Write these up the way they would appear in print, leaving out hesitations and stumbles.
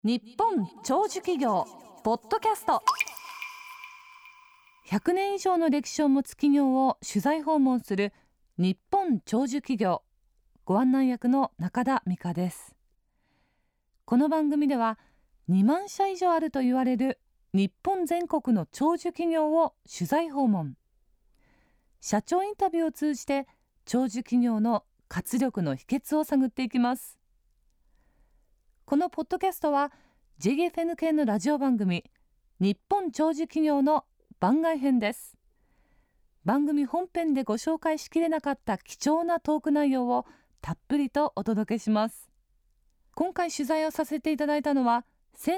日本長寿企業ポッドキャスト。100年以上の歴史を持つ企業を取材訪問する日本長寿企業、ご案内役の中田美香です。この番組では2万社以上あると言われる日本全国の長寿企業を取材訪問、社長インタビューを通じて長寿企業の活力の秘訣を探っていきます。このポッドキャストは JFN 系のラジオ番組日本長寿企業の番外編です。番組本編でご紹介しきれなかった貴重なトーク内容をたっぷりとお届けします。今回取材をさせていただいたのは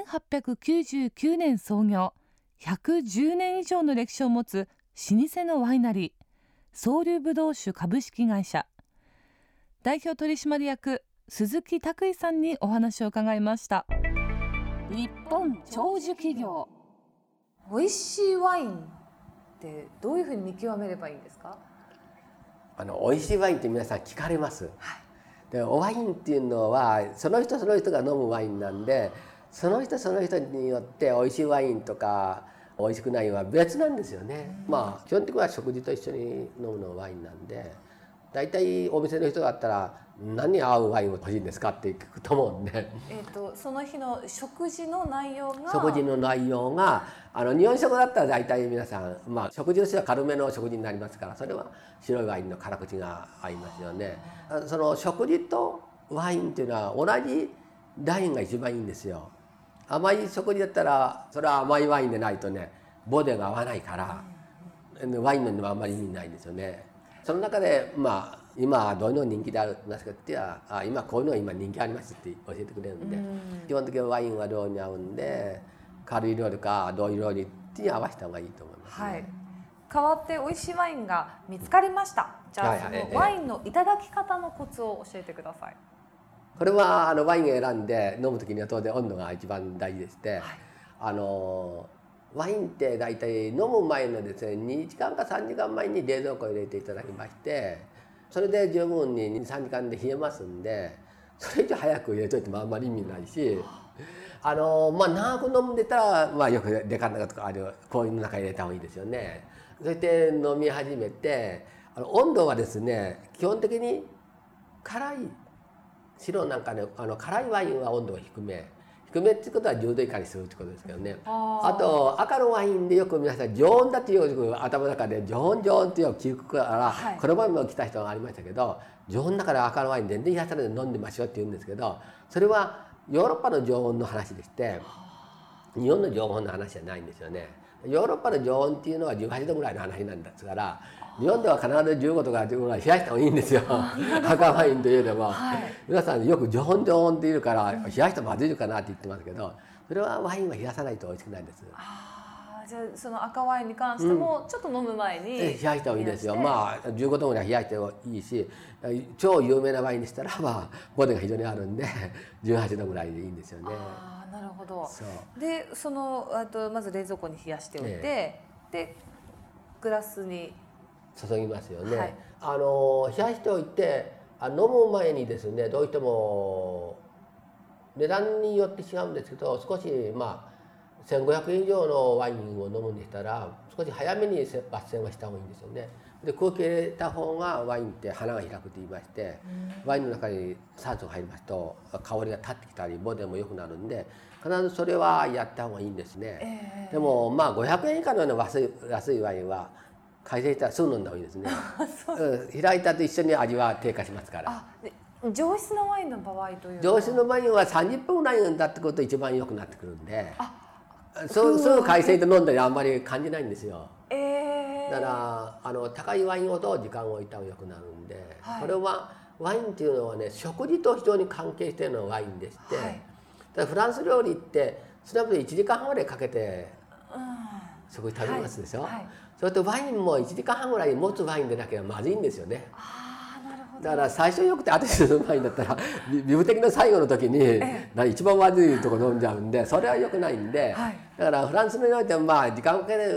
1899年創業、110年以上の歴史を持つ老舗のワイナリー、総龍ぶどう酒株式会社代表取締役鈴木拓衣さんにお話を伺いました。日本長寿企業、美味しいワインってどういうふうに見極めればいいんですか？ 美味しいワインって皆さん聞かれます、でワインっていうのはその人その人が飲むワインなんで、その人その人によって美味しいワインとか美味しくないワインは別なんですよね。基本的には食事と一緒に飲むのがワインなんで、だいたいお店の人だったら何に合うワインを欲しいんですかって聞くと思うんで、 その日の食事の内容が日本食だったらだいたい皆さん、食事としては軽めの食事になりますから、それは白いワインの辛口が合いますよね。その食事とワインっていうのは同じラインが一番いいんですよ。甘い食事だったらそれは甘いワインでないとね、ボディが合わないから、ワインのあんまり意味ないんですよね。その中で今どういうの人気でありますかって言ったら、今こういうの今人気ありますって教えてくれるんで、基本的にワインは量に合うんで、軽い料理かどういう料理に合わせた方がいいと思いますね。 代わって美味しいワインが見つかりました。じゃあそのワインのいただき方のコツを教えてください。 これはワインを選んで飲む時には当然温度が一番大事でして、ワインって大体飲む前のですね2時間か3時間前に冷蔵庫を入れていただきまして、それで十分に 2,3 時間で冷えますんで、それ以上早く入れといてもあんまり意味ないし、長く飲んでたら、よくデカナとか氷の中に入れた方がいいですよね。そして飲み始めて、温度はですね基本的に辛い白なんかね、辛いワインは温度が低めっていうことは10度以下にするってことですけどね。あと赤のワインでよく皆さん常温だっていう頭の中で常温っていうのを聞くから、この前も来た人がありましたけど、常温だから赤のワイン全然冷やさないで飲んでましょうって言うんですけど、それはヨーロッパの常温の話でして、日本の常温の話じゃないんですよね。ヨーロッパの常温っていうのは18度ぐらいの話なんですから、日本では必ず15度から15度ぐらい冷やした方がいいんですよ。赤ワインといえば、皆さんよく常温って言うから冷やしたらまずいかなって言ってますけど、それはワインは冷やさないと美味しくないんです。 じゃあその赤ワインに関してもちょっと飲む前に冷やした方がいいですよ。15度ぐらい冷やしてもいいし、超有名なワインにしたらボディが非常にあるんで18度ぐらいでいいんですよね。 なるほど。でまず冷蔵庫に冷やしておいて、でグラスに注ぎますよね。冷やしておいて飲む前にですね、どうしても値段によって違うんですけど、少し1500円以上のワインを飲むんでしたら少し早めに抜栓はした方がいいんですよね。で空気入れた方がワインって花が開くと言いまして、ワインの中に酸素が入りますと香りが立ってきたりボディも良くなるんで、必ずそれはやった方がいいんですね。でも500円以下のような安いワインは開栓したらすぐ飲んだ方がいいですね。開いたと一緒に味は低下しますから。 上質なワインの場合という上質のワインは30分ぐらい経ってくると一番良くなってくるんで、すぐ開栓で飲んだりあんまり感じないんですよ。だから高いワインほど時間を置いた方が良くなるんで、これはワインっていうのはね、食事と非常に関係しているのがワインでして、フランス料理って少なくとも1時間半ぐらいかけて食事食べますでしょ。それとワインも1時間半ぐらい持つワインでなければまずいんですよね。だから最初よくて後でするワインだったらビブ的の最後の時に一番まずいとこ飲んじゃうんで、それは良くないんで、だからフランスにおいては時間をかけて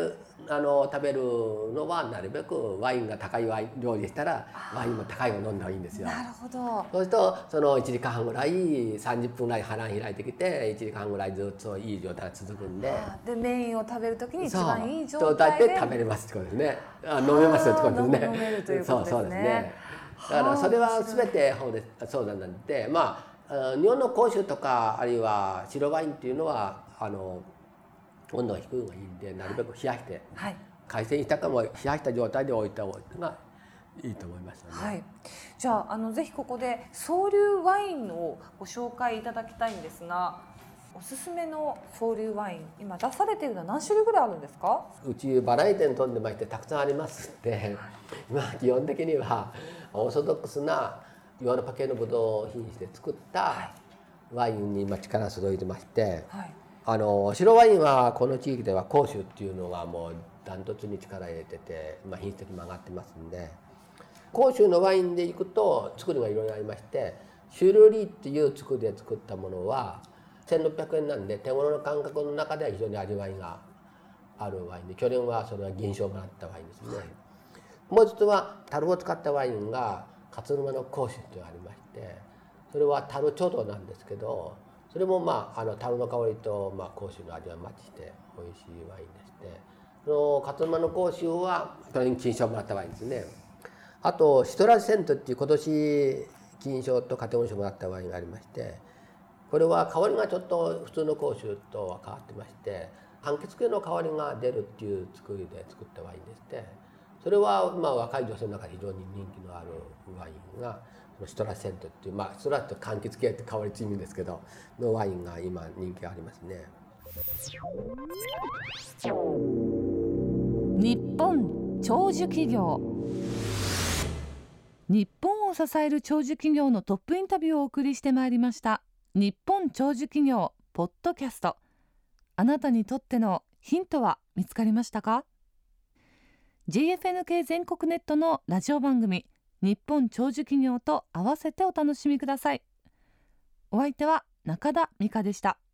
食べるのはなるべくワインが高いワイン料理でしたらワインも高いのを飲んだ方がいいんですよ。 なるほど。 そうするとその1時間半ぐらい30分ぐらい腹開いてきて1時間半ぐらいずっといい状態が続くんで、 でメインを食べるときに一番いい状状態で態で食べれますってことですね。飲めますよってことですね。 飲めるということですね。 そうですね。だからそれは全てそうなんで、まあ日本の香酒とかあるいは白ワインっていうのは温度が低い方がいいんで、なるべく冷やして、 はい、 海鮮したかも冷やした状態で置いた方がいいと思いますよね。 はい、じゃあぜひここで双龍ワインをご紹介いただきたいんですが、おすすめの双龍ワイン今出されているのは何種類ぐらいあるんですか？ うちバラエティに富んでましてたくさんありますんで、まあ基本的にはオーソドックスなヨーロッパ系のブドウ品種で作ったワインに今力を注いでまして、はい、白ワインはこの地域では甲州っていうのがもうダントツに力入れてて、まあ、品質的にも上がってますんで、甲州のワインでいくと作りがいろいろありまして、シュルリーっていう作りで作ったものは1600円なんで手頃の感覚の中では非常に味わいがあるワインで、去年はそれは銀賞をもらったワインですね。もう一つは樽を使ったワインが勝沼の甲州というのがありまして、それは樽ちょうどなんですけど、それもまあ樽の香りと甲州の味がマッチして美味しいワインでして、その勝沼の甲州は去年金賞をもらったワインですね。あとシトラスセントっていう今年金賞とカテゴリー賞をもらったワインがありまして、これは香りがちょっと普通の甲州とは変わってまして、柑橘系の香りが出るっていう作りで作ったワインでして、それは若い女性の中で非常に人気のあるワインがシトラスセントっていう、シトラスって柑橘系って香りって意味ですけどのワインが今人気がありますね。 日本長寿企業。日本を支える長寿企業のトップインタビューをお送りしてまいりました日本長寿企業ポッドキャスト。あなたにとってのヒントは見つかりましたか？ GFNK 全国ネットのラジオ番組日本長寿企業と合わせてお楽しみください。お相手は中田美香でした。